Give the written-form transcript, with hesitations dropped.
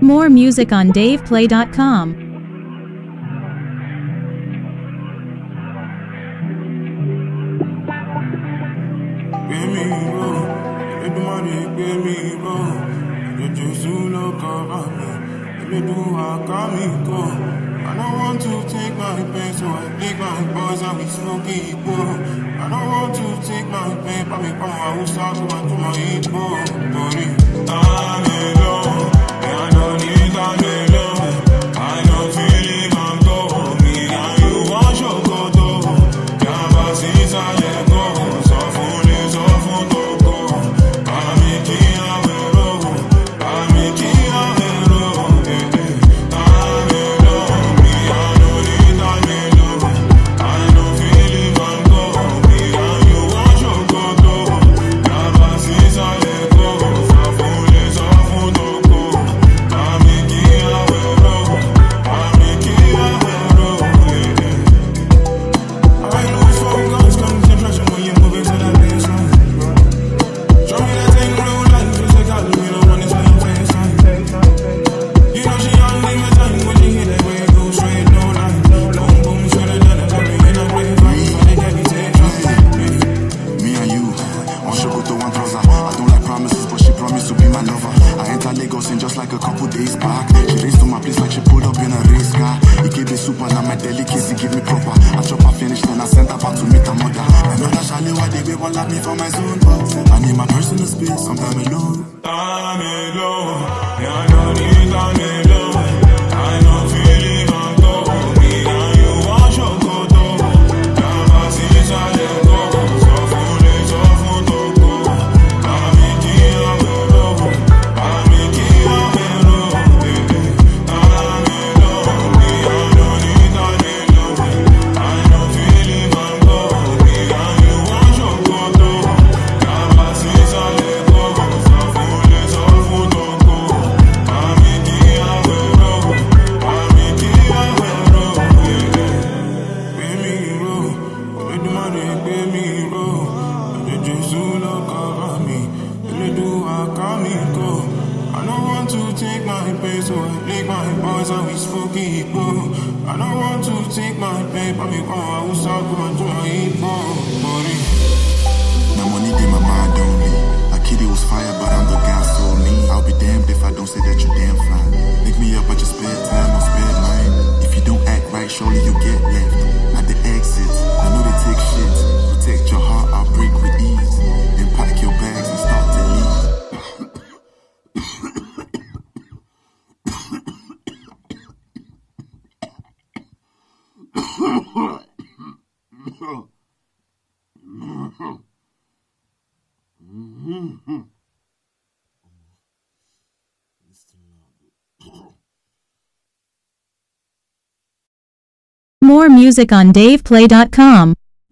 More music on DavePlay.com. I don't want to take my pain, so I lick my boys and we smoke it, I don't want to take my pain, but me come I will start to my ego. I'm alone, I don't need I'm alone. I don't feel it, I'm going. Me and you want your go. Can't pass it, I let go. So full is awful to go. I'm making a hero. I'm making a hero. Just like a couple days back, she raced to my place like she pulled up in a race car. He gave me super, now my delicacy give me proper. I chop her finish, then I sent her back to meet her mother. I know that Charlie, why they won't let me for my zone, but I need my personal space, sometimes alone. I'm alone, yeah, I don't need I'm alone. I don't feel it, I'm going. Me and you want your go-do. Can't pass it, I let go. So full is awful to go. I'm making a hero. I'm making a hero. I'm alone, me I don't need I'm alone. I don't feel it, I'm going. Me and you want your go-do. Can't pass it, I let go. So full is awful to go. I'm making a hero. I'm making a hero. Pay me low, only the money pay me low. The Jesus look over me, only do I come me go. I don't want to take my pain, so I lick my boys and we smoke it, I don't want to take my pain, but me come I will start going to my ego. Now money in my mind only. I kid it was fire, but I'm the guy so mean. I'll be damned if I don't say that you damn fine. Pick me up at your spare time or spare mind. If you don't act right, surely you get left at the exit. I know they take shit. Protect your heart, I'll break with ease. Then pack your bags and start to leave. More music on DavePlay.com.